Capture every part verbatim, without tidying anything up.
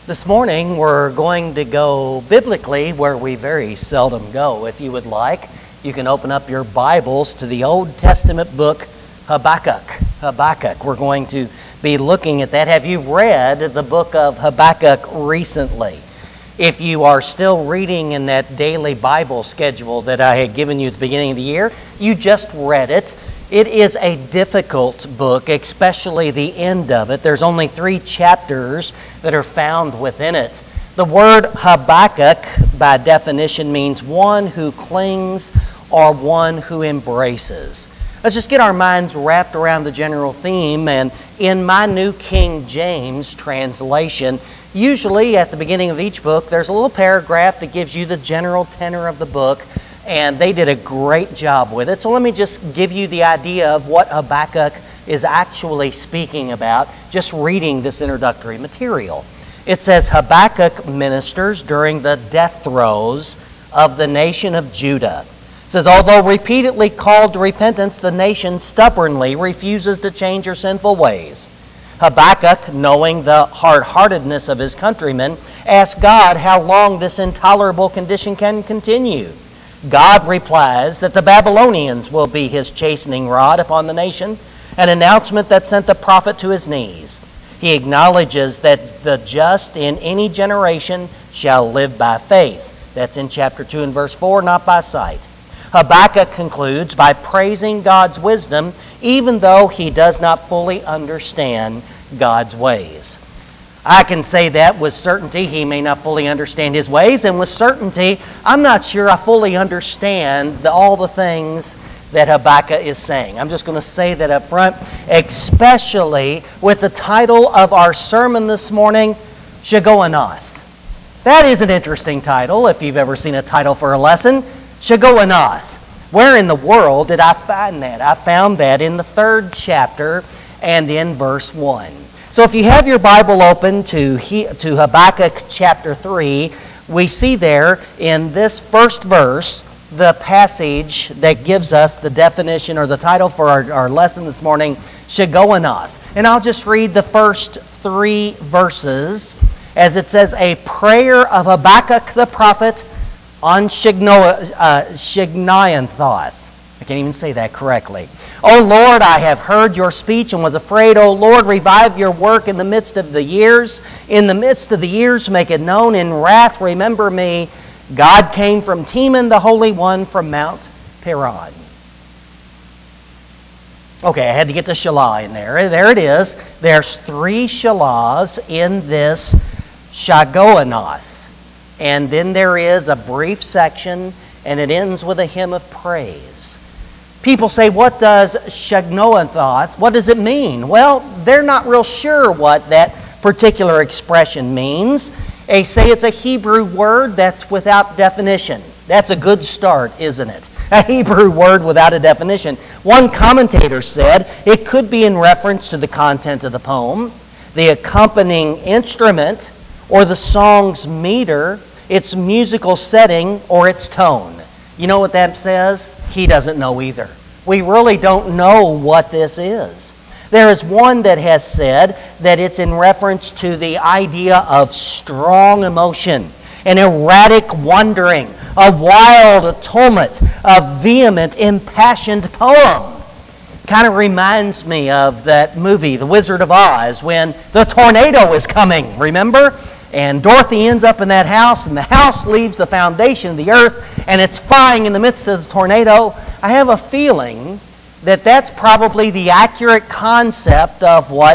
This morning we're going to go biblically where we very seldom go. If you would like, you can open up your Bibles to the Old Testament book Habakkuk. Habakkuk. We're going to be looking at that. Have you read the book of Habakkuk recently? If you are still reading in that daily Bible schedule that I had given you at the beginning of the year, you just read it. It is a difficult book, especially the end of it. There's only three chapters that are found within it. The word Habakkuk, by definition, means one who clings or one who embraces. Let's just get our minds wrapped around the general theme. And in my New King James translation, usually at the beginning of each book, there's a little paragraph that gives you the general tenor of the book. And they did a great job with it. So let me just give you the idea of what Habakkuk is actually speaking about, just reading this introductory material. It says, Habakkuk ministers during the death throes of the nation of Judah. It says, although repeatedly called to repentance, the nation stubbornly refuses to change her sinful ways. Habakkuk, knowing the hard-heartedness of his countrymen, asks God how long this intolerable condition can continue. God replies that the Babylonians will be his chastening rod upon the nation, an announcement that sent the prophet to his knees. He acknowledges that the just in any generation shall live by faith. That's in chapter two and verse four, not by sight. Habakkuk concludes by praising God's wisdom, even though he does not fully understand God's ways. I can say that with certainty. He may not fully understand his ways, and with certainty, I'm not sure I fully understand the, all the things that Habakkuk is saying. I'm just going to say that up front, especially with the title of our sermon this morning, Shigionoth. That is an interesting title, if you've ever seen a title for a lesson. Shigionoth. Where in the world did I find that? I found that in the third chapter and in verse one. So if you have your Bible open to, to Habakkuk chapter three, we see there in this first verse the passage that gives us the definition or the title for our, our lesson this morning, Shigionoth. And I'll just read the first three verses as it says, a prayer of Habakkuk the prophet on Shigionoth. Uh, Shigionoth. I can't even say that correctly. O Lord, I have heard your speech and was afraid. O Lord, revive your work in the midst of the years. In the midst of the years, make it known. In wrath, remember me. God came from Teman, the Holy One, from Mount Paran. Okay, I had to get the Shelah in there. There it is. There's three Shelahs in this Shigionoth. And then there is a brief section, and it ends with a hymn of praise. People say, what does Shigionoth, what does it mean? Well, they're not real sure what that particular expression means. They say it's a Hebrew word that's without definition. That's a good start, isn't it? A Hebrew word without a definition. One commentator said it could be in reference to the content of the poem, the accompanying instrument, or the song's meter, its musical setting, or its tone. You know what that says? He doesn't know either. We really don't know what this is. There is one that has said that it's in reference to the idea of strong emotion, an erratic wandering, a wild tumult, a vehement, impassioned poem. Kind of reminds me of that movie, The Wizard of Oz, when the tornado is coming, remember? And Dorothy ends up in that house, and the house leaves the foundation of the earth, and it's flying in the midst of the tornado. I have a feeling that that's probably the accurate concept of what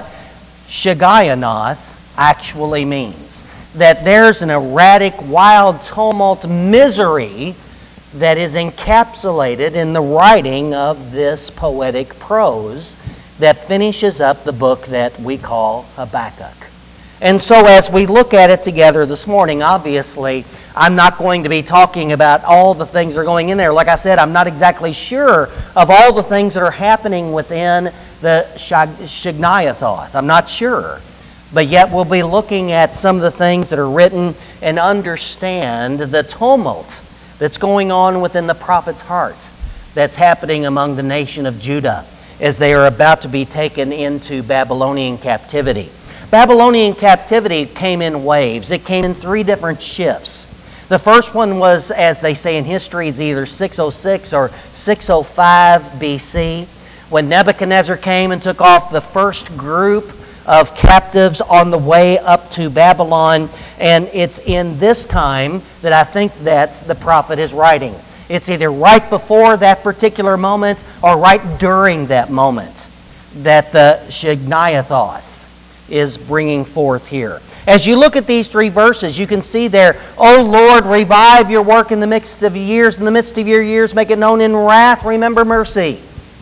Shigionoth actually means. That there's an erratic, wild tumult, misery that is encapsulated in the writing of this poetic prose that finishes up the book that we call Habakkuk. And so as we look at it together this morning, obviously, I'm not going to be talking about all the things that are going in there. Like I said, I'm not exactly sure of all the things that are happening within the Shigionoth. I'm not sure. But yet we'll be looking at some of the things that are written and understand the tumult that's going on within the prophet's heart that's happening among the nation of Judah as they are about to be taken into Babylonian captivity. Babylonian captivity came in waves. It came in three different shifts. The first one was, as they say in history, it's either six oh six or six oh five B C, when Nebuchadnezzar came and took off the first group of captives on the way up to Babylon. And it's in this time that I think that the prophet is writing. It's either right before that particular moment or right during that moment that the Shigniathoth is bringing forth here. As you look at these three verses, you can see there, O Lord, revive your work in the midst of years, in the midst of your years, make it known in wrath, remember mercy.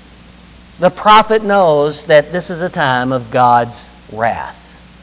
The prophet knows that this is a time of God's wrath.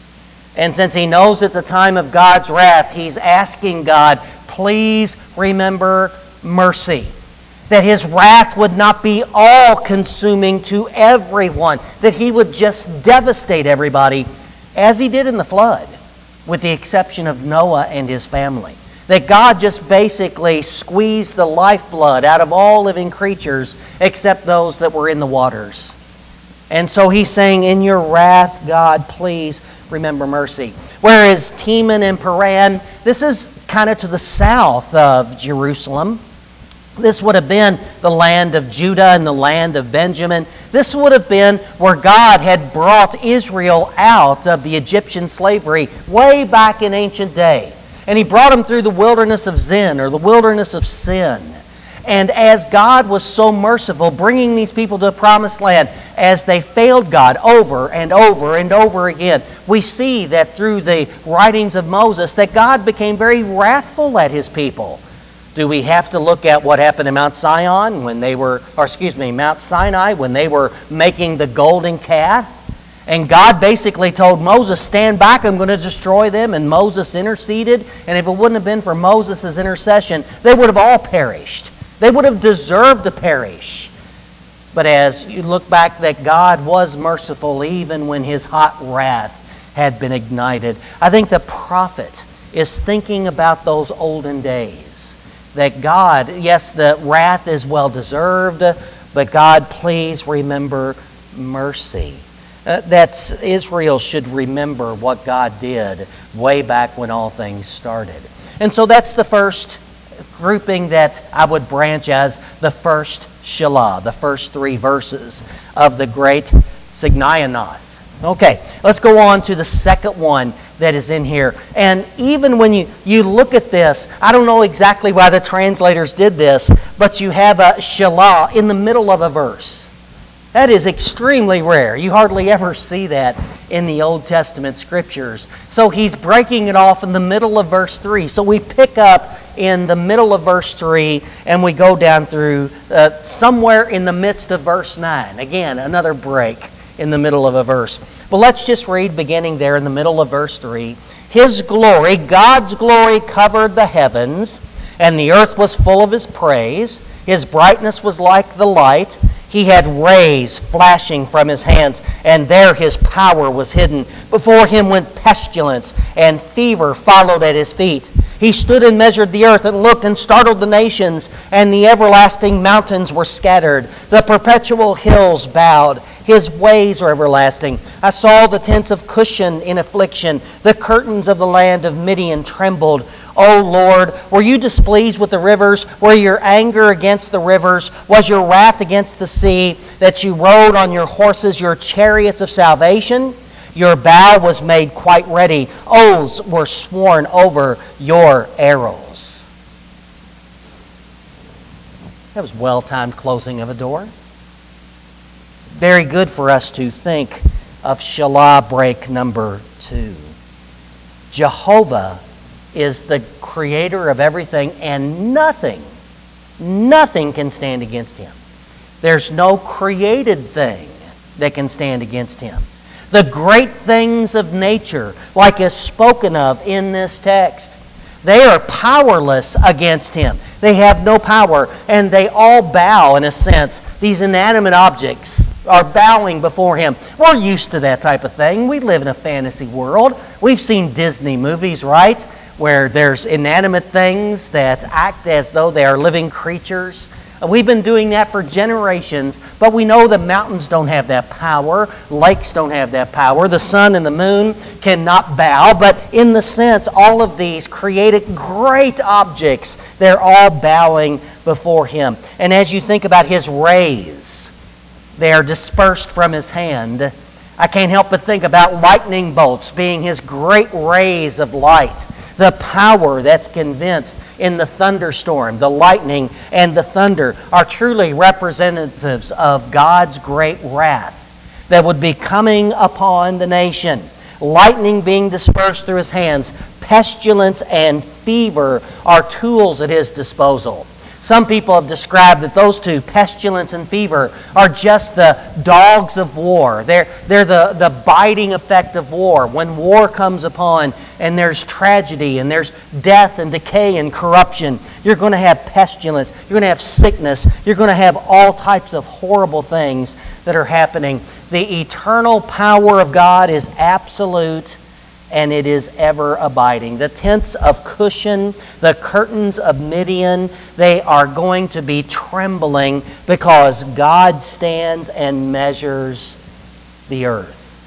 And since he knows it's a time of God's wrath, he's asking God, please remember mercy. That his wrath would not be all-consuming to everyone. That he would just devastate everybody as he did in the flood, with the exception of Noah and his family. That God just basically squeezed the lifeblood out of all living creatures except those that were in the waters. And so he's saying, in your wrath, God, please remember mercy. Whereas Teman and Paran, this is kind of to the south of Jerusalem. This would have been the land of Judah and the land of Benjamin. This would have been where God had brought Israel out of the Egyptian slavery way back in ancient day. And he brought them through the wilderness of Zin, or the wilderness of sin. And as God was so merciful, bringing these people to the promised land, as they failed God over and over and over again, we see that through the writings of Moses that God became very wrathful at his people. Do we have to look at what happened in Mount Zion when they were, or excuse me, Mount Sinai when they were making the golden calf? And God basically told Moses, stand back, I'm going to destroy them. And Moses interceded. And if it wouldn't have been for Moses' intercession, they would have all perished. They would have deserved to perish. But as you look back, that God was merciful even when his hot wrath had been ignited. I think the prophet is thinking about those olden days. That God, yes, the wrath is well deserved, but God, please remember mercy. Uh, that Israel should remember what God did way back when all things started. And so that's the first grouping that I would branch as the first Shelah, the first three verses of the great Shignianoth. Okay, let's go on to the second one that is in here. And even when you, you look at this, I don't know exactly why the translators did this, but you have a Shelah in the middle of a verse. That is extremely rare. You hardly ever see that in the Old Testament Scriptures. So he's breaking it off in the middle of verse three. So we pick up in the middle of verse three and we go down through uh, somewhere in the midst of verse nine. Again, another break in the middle of a verse. But let's just read beginning there in the middle of verse three. His glory, God's glory, covered the heavens, and the earth was full of his praise. His brightness was like the light. He had rays flashing from his hands, and there his power was hidden. Before him went pestilence, and fever followed at his feet. He stood and measured the earth, and looked and startled the nations, and the everlasting mountains were scattered. The perpetual hills bowed. His ways are everlasting. I saw the tents of Cushan in affliction. The curtains of the land of Midian trembled. O Lord, were you displeased with the rivers? Were your anger against the rivers? Was your wrath against the sea, that you rode on your horses, your chariots of salvation? Your bow was made quite ready. Oaths were sworn over your arrows. That was well-timed closing of a door. Very good for us to think of Shelah break number two. Jehovah is the creator of everything, and nothing, nothing can stand against him. There's no created thing that can stand against him. The great things of nature, like is spoken of in this text, they are powerless against him. They have no power, and they all bow in a sense. These inanimate objects are bowing before him. We're used to that type of thing. We live in a fantasy world. We've seen Disney movies, right? Where there's inanimate things that act as though they are living creatures. We've been doing that for generations, but we know the mountains don't have that power. Lakes don't have that power. The sun and the moon cannot bow. But in the sense, all of these created great objects. They're all bowing before Him. And as you think about His rays, they are dispersed from His hand. I can't help but think about lightning bolts being His great rays of light. The power that's convinced in the thunderstorm, the lightning and the thunder are truly representatives of God's great wrath that would be coming upon the nation. Lightning being dispersed through His hands, pestilence and fever are tools at His disposal. Some people have described that those two, pestilence and fever, are just the dogs of war. They're, they're the, the biting effect of war. When war comes upon and there's tragedy and there's death and decay and corruption, you're going to have pestilence, you're going to have sickness, you're going to have all types of horrible things that are happening. The eternal power of God is absolute, and it is ever abiding. The tents of Cushan, the curtains of Midian, they are going to be trembling because God stands and measures the earth.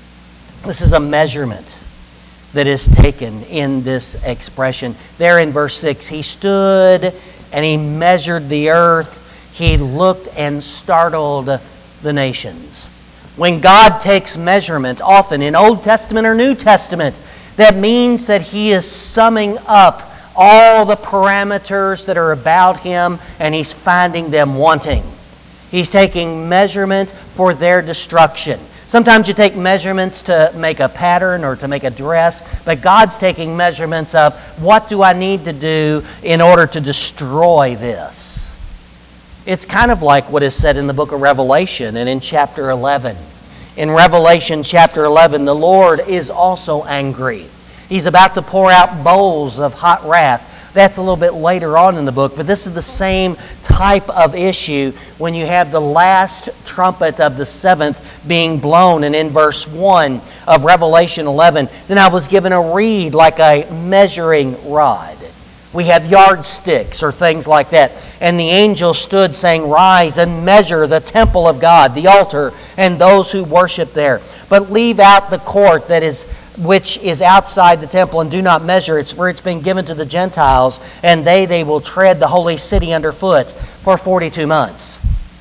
This is a measurement that is taken in this expression. There in verse six, He stood and He measured the earth. He looked and startled the nations. When God takes measurement, often in Old Testament or New Testament, that means that He is summing up all the parameters that are about Him and He's finding them wanting. He's taking measurement for their destruction. Sometimes you take measurements to make a pattern or to make a dress, but God's taking measurements of what do I need to do in order to destroy this. It's kind of like what is said in the book of Revelation and in chapter eleven. In Revelation chapter eleven, the Lord is also angry. He's about to pour out bowls of hot wrath. That's a little bit later on in the book, but this is the same type of issue when you have the last trumpet of the seventh being blown. And in verse one of Revelation eleven, then I was given a reed like a measuring rod. We have yardsticks or things like that. And the angel stood saying, rise and measure the temple of God, the altar, and those who worship there. But leave out the court that is which is outside the temple, and do not measure it, for it's been given to the Gentiles, and they they will tread the holy city underfoot for forty-two months.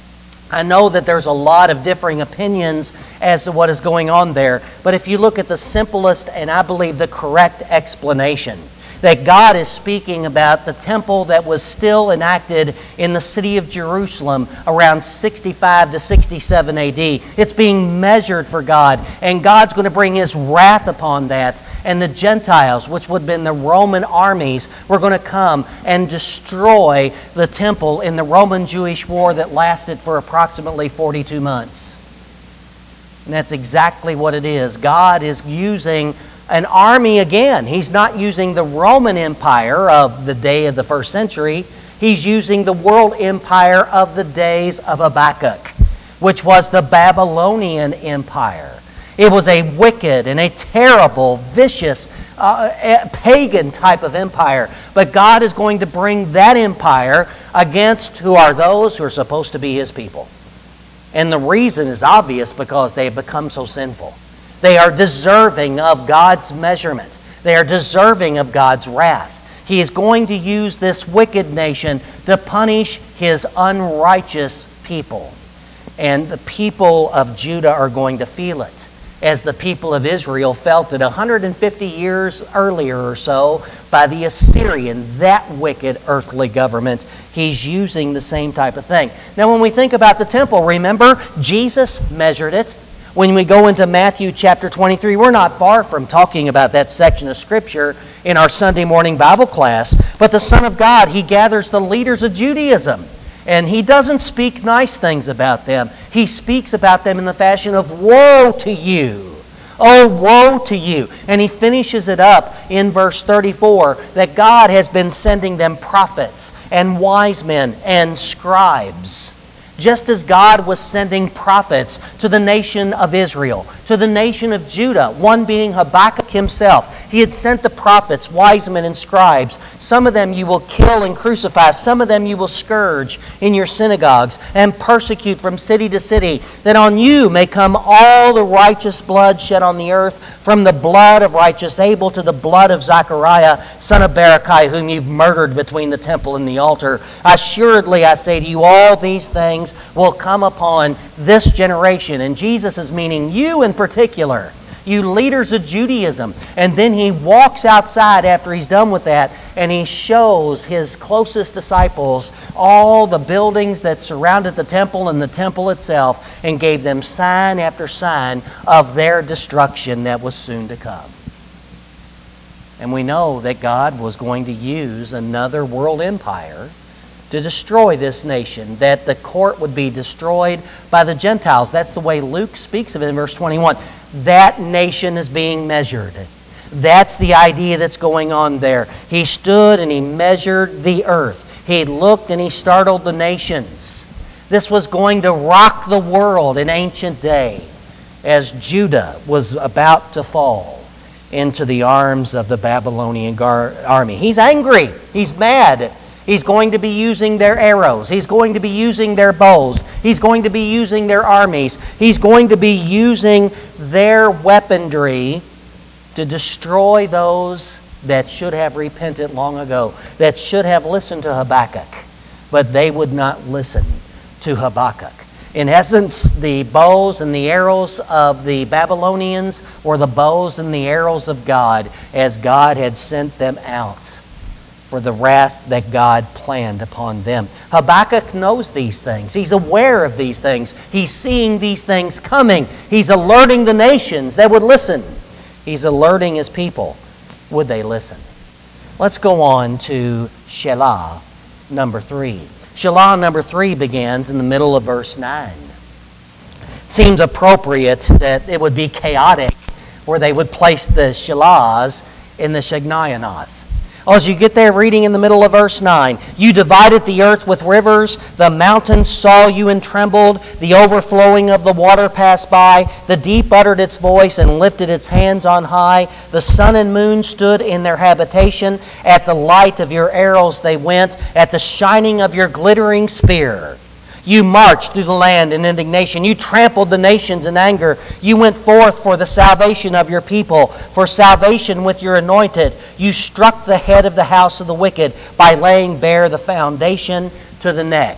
I know that there's a lot of differing opinions as to what is going on there, but if you look at the simplest and I believe the correct explanation, that God is speaking about the temple that was still enacted in the city of Jerusalem around sixty-five to sixty-seven A D. It's being measured for God, and God's going to bring His wrath upon that. And the Gentiles, which would have been the Roman armies, were going to come and destroy the temple in the Roman-Jewish war that lasted for approximately forty-two months. And that's exactly what it is. God is using an army again. He's not using the Roman Empire of the day of the first century. He's using the world empire of the days of Habakkuk, which was the Babylonian Empire. It was a wicked and a terrible, vicious, uh, pagan type of empire. But God is going to bring that empire against who are those who are supposed to be His people. And the reason is obvious, because they have become so sinful. They are deserving of God's measurement. They are deserving of God's wrath. He is going to use this wicked nation to punish His unrighteous people. And the people of Judah are going to feel it, as the people of Israel felt it one hundred fifty years earlier or so by the Assyrian, that wicked earthly government. He's using the same type of thing. Now, when we think about the temple, remember, Jesus measured it. When we go into Matthew chapter twenty-three, we're not far from talking about that section of Scripture in our Sunday morning Bible class. But the Son of God, He gathers the leaders of Judaism. And He doesn't speak nice things about them. He speaks about them in the fashion of, woe to you. Oh, woe to you. And He finishes it up in verse thirty-four that God has been sending them prophets and wise men and scribes. Just as God was sending prophets to the nation of Israel, to the nation of Judah, one being Habakkuk himself. He had sent the prophets, wise men, and scribes. Some of them you will kill and crucify. Some of them you will scourge in your synagogues and persecute from city to city, that on you may come all the righteous blood shed on the earth, from the blood of righteous Abel to the blood of Zechariah, son of Berechiah, whom you've murdered between the temple and the altar. Assuredly, I say to you, all these things will come upon this generation. And Jesus is meaning you in particular, you leaders of Judaism. And then he walks outside after he's done with that, and he shows his closest disciples all the buildings that surrounded the temple and the temple itself, and gave them sign after sign of their destruction that was soon to come. And we know that God was going to use another world empire to destroy this nation, that the court would be destroyed by the Gentiles. That's the way Luke speaks of it in verse twenty-one. That nation is being measured. That's the idea that's going on there. He stood and he measured the earth. He looked and he startled the nations. This was going to rock the world in ancient day as Judah was about to fall into the arms of the Babylonian gar- army. He's angry. He's mad. He's going to be using their arrows. He's going to be using their bows. He's going to be using their armies. He's going to be using their weaponry to destroy those that should have repented long ago, that should have listened to Habakkuk, but they would not listen to Habakkuk. In essence, the bows and the arrows of the Babylonians were the bows and the arrows of God, as God had sent them out for the wrath that God planned upon them. Habakkuk knows these things. He's aware of these things. He's seeing these things coming. He's alerting the nations that would listen. He's alerting his people. Would they listen? Let's go on to Shelah, number three. Shelah, number three, begins in the middle of verse nine. It seems appropriate that it would be chaotic, where they would place the Shelahs in the Shignayonoth. As you get there, reading in the middle of verse nine, you divided the earth with rivers, the mountains saw you and trembled, the overflowing of the water passed by, the deep uttered its voice and lifted its hands on high, the sun and moon stood in their habitation, at the light of your arrows they went, at the shining of your glittering spear. You marched through the land in indignation. You trampled the nations in anger. You went forth for the salvation of your people, for salvation with your anointed. You struck the head of the house of the wicked by laying bare the foundation to the neck.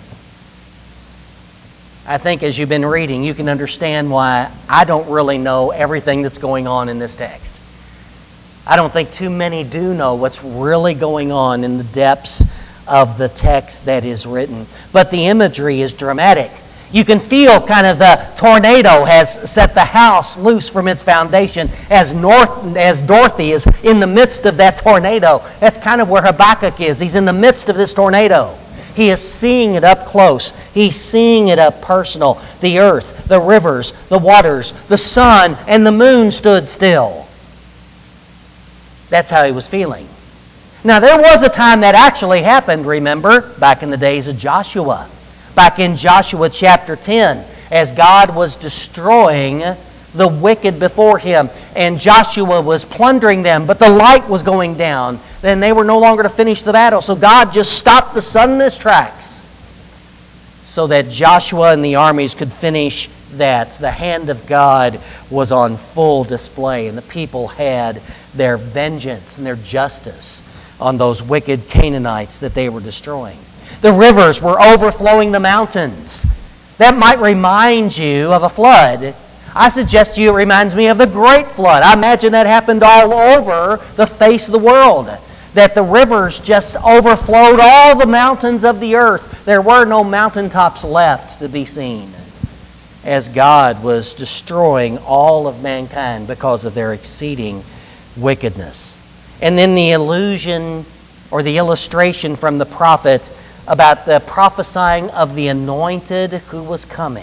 I think as you've been reading, you can understand why I don't really know everything that's going on in this text. I don't think too many do know what's really going on in the depths of the text that is written. But the imagery is dramatic. You can feel kind of the tornado has set the house loose from its foundation as North, as Dorothy is in the midst of that tornado. That's kind of where Habakkuk is. He's in the midst of this tornado. He is seeing it up close. He's seeing it up personal. The earth, the rivers, the waters, the sun, and the moon stood still. That's how he was feeling. Now, there was a time that actually happened, remember, back in the days of Joshua. Back in Joshua chapter ten, as God was destroying the wicked before him, and Joshua was plundering them, but the light was going down. Then they were no longer to finish the battle. So God just stopped the sun in its tracks so that Joshua and the armies could finish that. The hand of God was on full display, and the people had their vengeance and their justice on those wicked Canaanites that they were destroying. The rivers were overflowing the mountains. That might remind you of a flood. I suggest to you it reminds me of the Great Flood. I imagine that happened all over the face of the world. That the rivers just overflowed all the mountains of the earth. There were no mountaintops left to be seen, as God was destroying all of mankind because of their exceeding wickedness. And then the illusion or the illustration from the prophet about the prophesying of the anointed who was coming.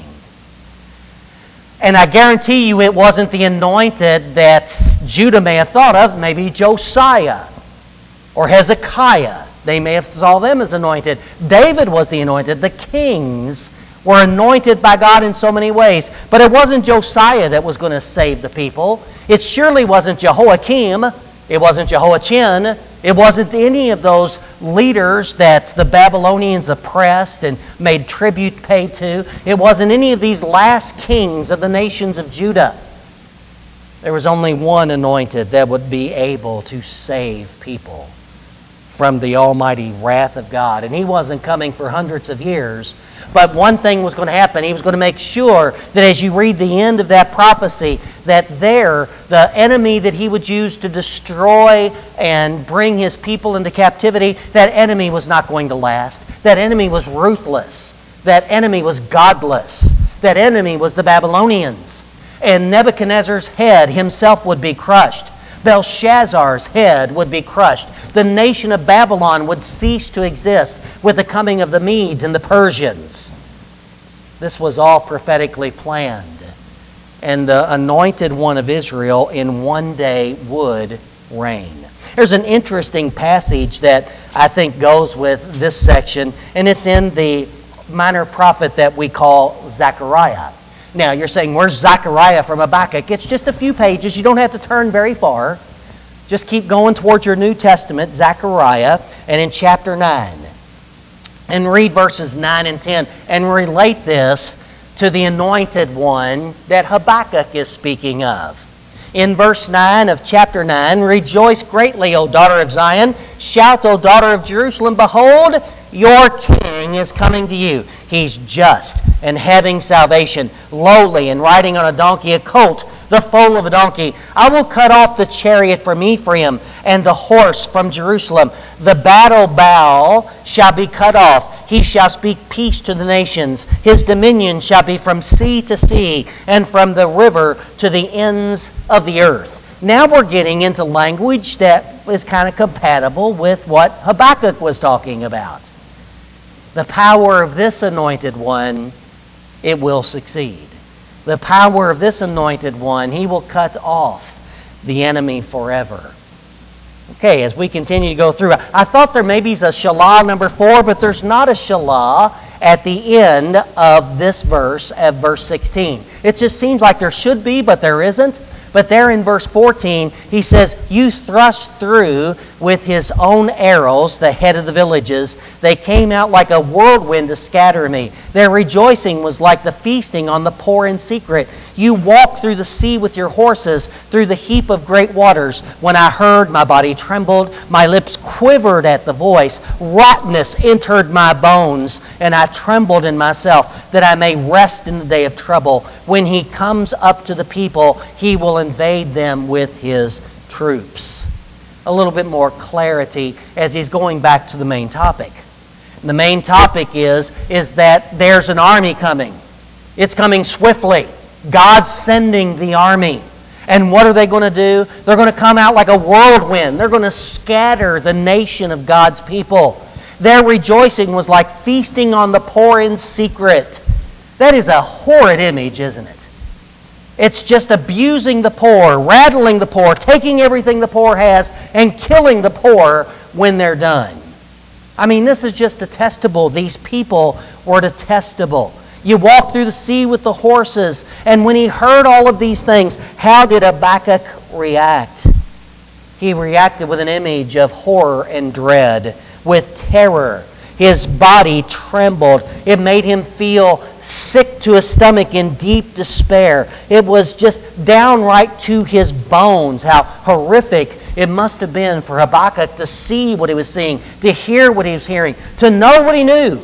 And I guarantee you it wasn't the anointed that Judah may have thought of, maybe Josiah or Hezekiah. They may have saw them as anointed. David was the anointed. The kings were anointed by God in so many ways. But it wasn't Josiah that was going to save the people. It surely wasn't Jehoiakim. It wasn't Jehoiachin. It wasn't any of those leaders that the Babylonians oppressed and made tribute pay to. It wasn't any of these last kings of the nations of Judah. There was only one anointed that would be able to save people from the almighty wrath of God. And he wasn't coming for hundreds of years. But one thing was going to happen. He was going to make sure that as you read the end of that prophecy, that there, the enemy that he would use to destroy and bring his people into captivity, that enemy was not going to last. That enemy was ruthless. That enemy was godless. That enemy was the Babylonians. And Nebuchadnezzar's head himself would be crushed. Belshazzar's head would be crushed. The nation of Babylon would cease to exist with the coming of the Medes and the Persians. This was all prophetically planned. And the anointed one of Israel in one day would reign. There's an interesting passage that I think goes with this section, and it's in the minor prophet that we call Zechariah. Now, you're saying, where's Zechariah from Habakkuk? It's just a few pages. You don't have to turn very far. Just keep going towards your New Testament, Zechariah, and in chapter nine. And read verses nine and ten, and relate this to the anointed one that Habakkuk is speaking of. In verse nine of chapter nine, rejoice greatly, O daughter of Zion. Shout, O daughter of Jerusalem. Behold, your king is coming to you. He's just and having salvation, lowly and riding on a donkey, a colt, the foal of a donkey. I will cut off the chariot from Ephraim and the horse from Jerusalem. The battle bow shall be cut off. He shall speak peace to the nations. His dominion shall be from sea to sea and from the river to the ends of the earth. Now we're getting into language that is kind of compatible with what Habakkuk was talking about. The power of this anointed one, it will succeed. The power of this anointed one, he will cut off the enemy forever. Okay, as we continue to go through, I thought there may be a Shalah number four, but there's not a Shalah at the end of this verse, at verse sixteen. It just seems like there should be, but there isn't. But there in verse fourteen, he says, you thrust through with his own arrows the head of the villages. They came out like a whirlwind to scatter me. Their rejoicing was like the feasting on the poor in secret. You walked through the sea with your horses, through the heap of great waters. When I heard, my body trembled. My lips quivered at the voice. Rottenness entered my bones, and I trembled in myself, that I may rest in the day of trouble. When he comes up to the people, he will invade them with his troops. A little bit more clarity as he's going back to the main topic. The main topic is, is that there's an army coming. It's coming swiftly. God's sending the army. And what are they going to do? They're going to come out like a whirlwind. They're going to scatter the nation of God's people. Their rejoicing was like feasting on the poor in secret. That is a horrid image, isn't it? It's just abusing the poor, rattling the poor, taking everything the poor has, and killing the poor when they're done. I mean, this is just detestable. These people were detestable. You walk through the sea with the horses. And when he heard all of these things, how did Habakkuk react? He reacted with an image of horror and dread, with terror. His body trembled. It made him feel sick to his stomach in deep despair. It was just downright to his bones how horrific it must have been for Habakkuk to see what he was seeing, to hear what he was hearing, to know what he knew,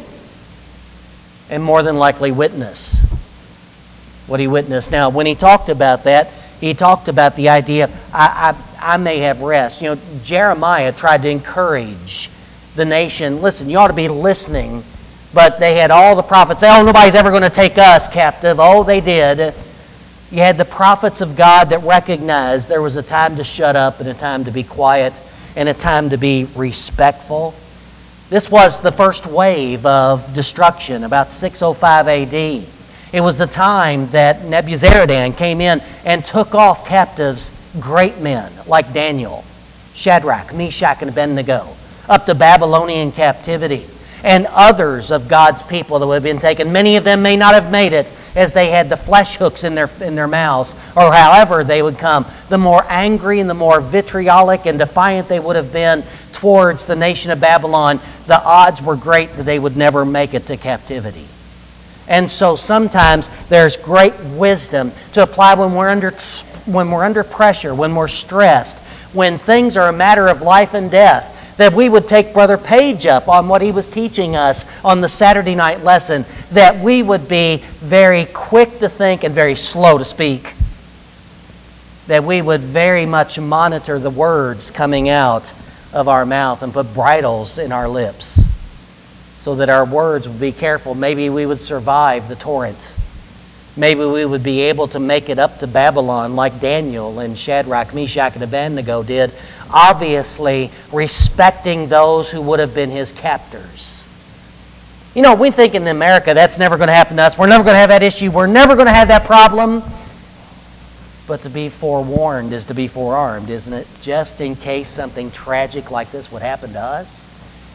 and more than likely witness what he witnessed. Now, when he talked about that, he talked about the idea of, I, I, I may have rest. You know, Jeremiah tried to encourage the nation, listen, you ought to be listening. But they had all the prophets say, oh, nobody's ever going to take us captive. Oh, they did. You had the prophets of God that recognized there was a time to shut up and a time to be quiet and a time to be respectful. This was the first wave of destruction, about six oh five A D. It was the time that Nebuzaradan came in and took off captives, great men like Daniel, Shadrach, Meshach, and Abednego, up to Babylonian captivity. And others of God's people that would have been taken. Many of them may not have made it. as they had the flesh hooks in their in their mouths, or however they would come, the more angry and the more vitriolic and defiant they would have been towards the nation of Babylon, the odds were great that they would never make it to captivity. And so sometimes there's great wisdom to apply when we're under when we're under pressure, when we're stressed, when things are a matter of life and death, that we would take Brother Page up on what he was teaching us on the Saturday night lesson, that we would be very quick to think and very slow to speak, that we would very much monitor the words coming out of our mouth and put bridles in our lips so that our words would be careful. Maybe we would survive the torrent. Maybe we would be able to make it up to Babylon like Daniel and Shadrach, Meshach, and Abednego did, obviously respecting those who would have been his captors. You know, we think in America that's never going to happen to us. We're never going to have that issue. We're never going to have that problem. But to be forewarned is to be forearmed, isn't it? Just in case something tragic like this would happen to us.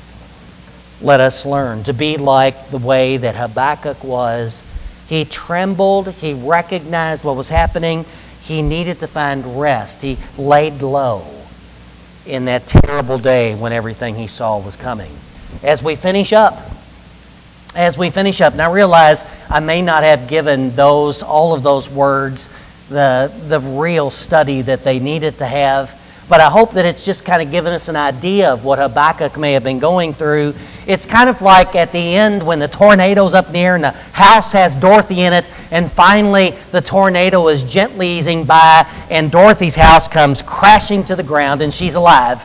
Let us learn to be like the way that Habakkuk was. He trembled. He recognized what was happening. He needed to find rest. He laid low in that terrible day when everything he saw was coming. As we finish up, as we finish up, now realize I may not have given those all of those words the the real study that they needed to have, but I hope that it's just kind of given us an idea of what Habakkuk may have been going through. It's kind of like at the end when the tornado's up near and the house has Dorothy in it, and finally the tornado is gently easing by and Dorothy's house comes crashing to the ground and she's alive.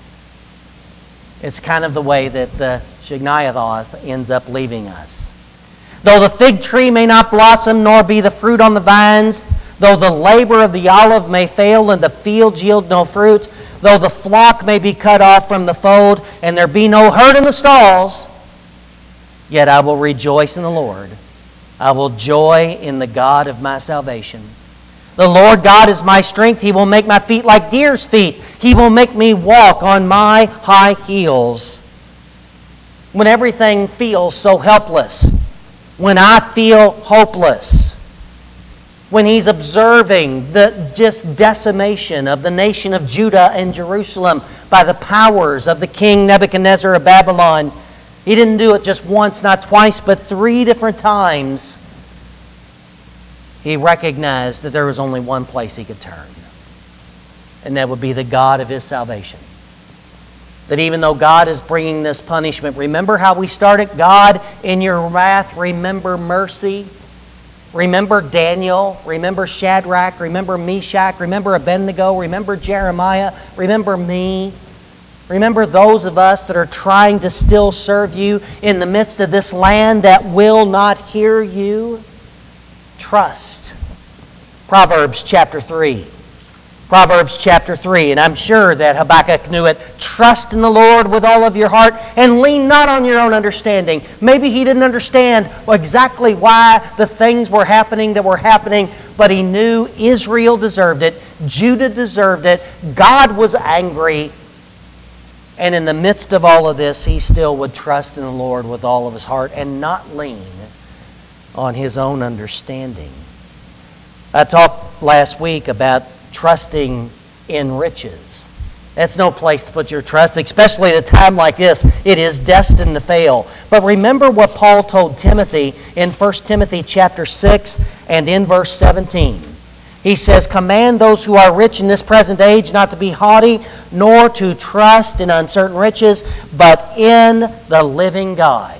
It's kind of the way that the Shignayath ends up leaving us. Though the fig tree may not blossom nor be the fruit on the vines, though the labor of the olive may fail and the fields yield no fruit, though the flock may be cut off from the fold and there be no herd in the stalls, yet I will rejoice in the Lord. I will joy in the God of my salvation. The Lord God is my strength. He will make my feet like deer's feet. He will make me walk on my high heels. When everything feels so helpless, when I feel hopeless, when he's observing the just decimation of the nation of Judah and Jerusalem by the powers of the king Nebuchadnezzar of Babylon, he didn't do it just once, not twice, but three different times. He recognized that there was only one place he could turn, and that would be the God of his salvation. That even though God is bringing this punishment, remember how we started? God, in your wrath, remember mercy. Remember Daniel. Remember Shadrach. Remember Meshach. Remember Abednego. Remember Jeremiah. Remember me. Remember those of us that are trying to still serve you in the midst of this land that will not hear you. Trust. Proverbs chapter three. Proverbs chapter three, and I'm sure that Habakkuk knew it. Trust in the Lord with all of your heart and lean not on your own understanding. Maybe he didn't understand exactly why the things were happening that were happening, but he knew Israel deserved it, Judah deserved it, God was angry, and in the midst of all of this, he still would trust in the Lord with all of his heart and not lean on his own understanding. I talked last week about trusting in riches. That's no place to put your trust, especially at a time like this. It is destined to fail. But remember what Paul told Timothy in First Timothy chapter six and in verse seventeen. He says, "Command those who are rich in this present age not to be haughty, nor to trust in uncertain riches, but in the living God."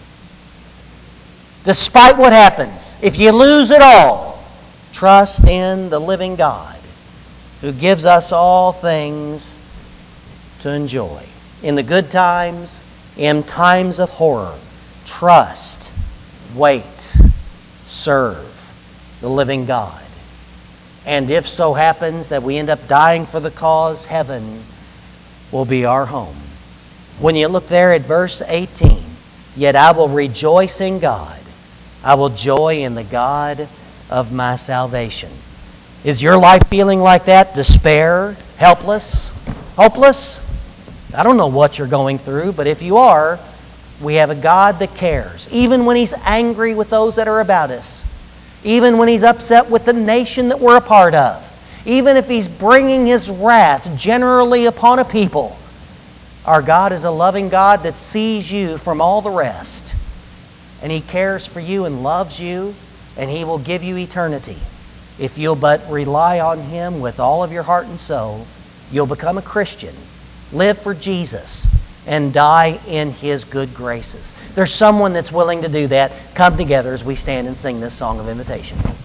Despite what happens, if you lose it all, trust in the living God, who gives us all things to enjoy. In the good times, in times of horror, trust, wait, serve the living God. And if so happens that we end up dying for the cause, heaven will be our home. When you look there at verse eighteen, "Yet I will rejoice in God. I will joy in the God of my salvation." Is your life feeling like that? Despair? Helpless? Hopeless? I don't know what you're going through, but if you are, we have a God that cares. Even when He's angry with those that are about us. even when He's upset with the nation that we're a part of, even if He's bringing His wrath generally upon a people, our God is a loving God that sees you from all the rest. And He cares for you and loves you, and He will give you eternity. If you'll but rely on Him with all of your heart and soul, you'll become a Christian, live for Jesus, and die in His good graces. There's someone that's willing to do that. Come together as we stand and sing this song of invitation.